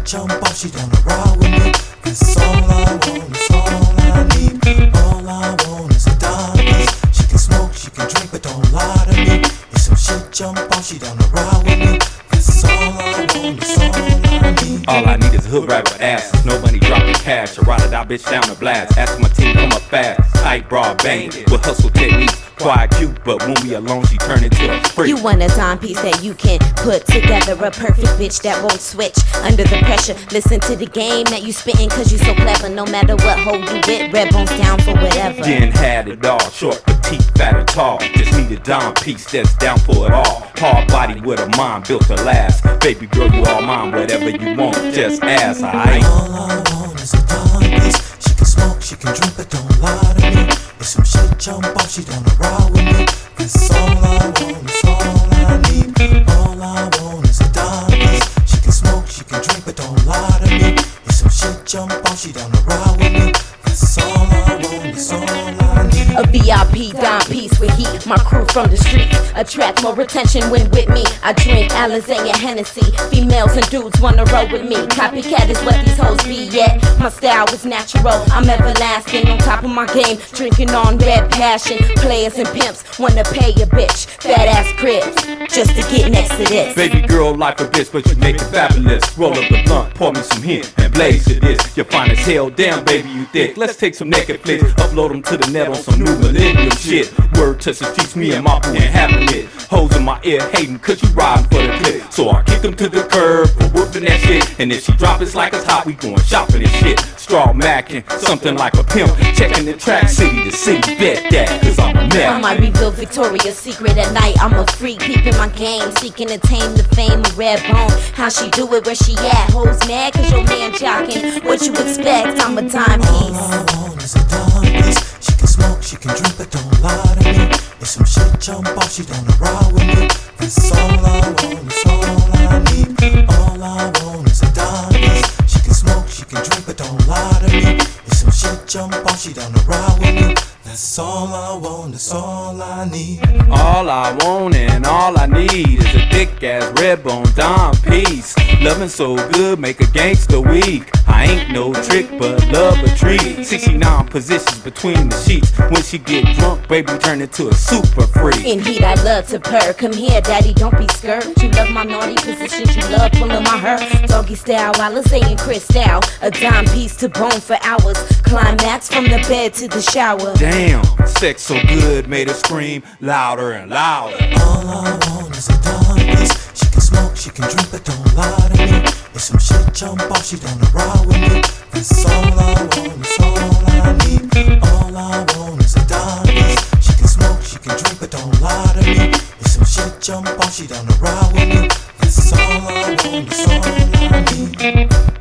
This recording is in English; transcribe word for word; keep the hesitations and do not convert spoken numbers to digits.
jump off, she down the ride with me. That's all I want, that's all I need. All I want is a dime piece. She can smoke, she can drink, but don't lie to me. If some shit jump off, she down the ride with me. That's all I want, that's all I need. All I need is a hood rapper ass. No money dropping cash. I ride it out, bitch, down the blast. Ask my team, come up fast. Tight, broad, banging with hustle techniques. Quiet, cute, but when we alone, she turn into a freak. You want a timepiece that you can put together, a perfect bitch that won't switch under the pressure. Listen to the game that you spittin', cause you so clever. No matter what hold you with, Redbone's down for whatever. Jen had it all, short, petite, fat or tall. Just need a dime piece that's down for it all. Hard body with a mind built to last. Baby girl, you all mine, whatever you want, just ask, alright? All I want is a dime piece. She can smoke, she can drink, but don't lie to me. If some shit jump off, she down the ride with me. That's all I want, that's all I need. All I want is a dime piece. She can smoke, she can drink, but don't lie to me. If some shit jump off, she down the ride with me. That's all I want, that's all I need. A V I P dime piece with heat. My crew from the streets attract more attention when with me. I drink Alizé and Hennessy. Females and dudes wanna roll with me. Copycat is what these hoes be at. My style is natural, I'm everlasting. On top of my game, drinking on red passion. Players and pimps wanna pay a bitch. Fat ass cribs, just to get next to this. Baby girl, like a bitch, but you make it fabulous. Roll up the blunt, pour me some hint, and blaze to this. You're fine as hell, damn baby, you thick. Let's take some naked flicks, upload them to the net on some new millennium shit. Word to the streets, me and my boo ain't having it. Hoes in my ear hating, cause you riding for the clip. So I kick them to the curb for whooping that shit. And if she drop it's like it's hot, we going shopping and shit. Straw macking, something like a pimp. Checking the track city to city, bet that, cause I'm a mess. I might reveal Victoria's Secret at night. I'm a freak, peeping my game, seeking to tame the fame of Redbone. How she do it, where she at? Hoes mad cause your man jocking. What you expect? I'm a timepiece. All I want is a dime piece. She can smoke, she can drink, but don't lie to me. If some shit jump off, she down the ride with me. That's all I want, that's all I need. All I want is a dime piece. She can smoke, she can drink, but don't lie to me. If some shit jump off, she down the ride with me. That's all I want, that's all I need. All I want and all I need is a thick ass Redbone dime piece. Loving so good, make a gangster weak. I ain't no trick, but love a treat. sixty-nine positions between the sheets. When she get drunk, baby, turn into a super freak. In heat, I love to purr. Come here, daddy, don't be scared. You love my naughty positions, you love pulling my hair. Doggy style, Alizé and Cristal. A dime piece to bone for hours. Climax from the bed to the shower. Damn, sex so good, made her scream louder and louder. All I want is a dime piece. She can smoke, she can drink, but don't lie to me. If some shit jump off, she down the ride with me. That's all I want, that's all I need. All I want is a dime piece. She can smoke, she can drink, but don't lie to me. If some shit jump off, she down the ride with me. That's all I want, that's all I need.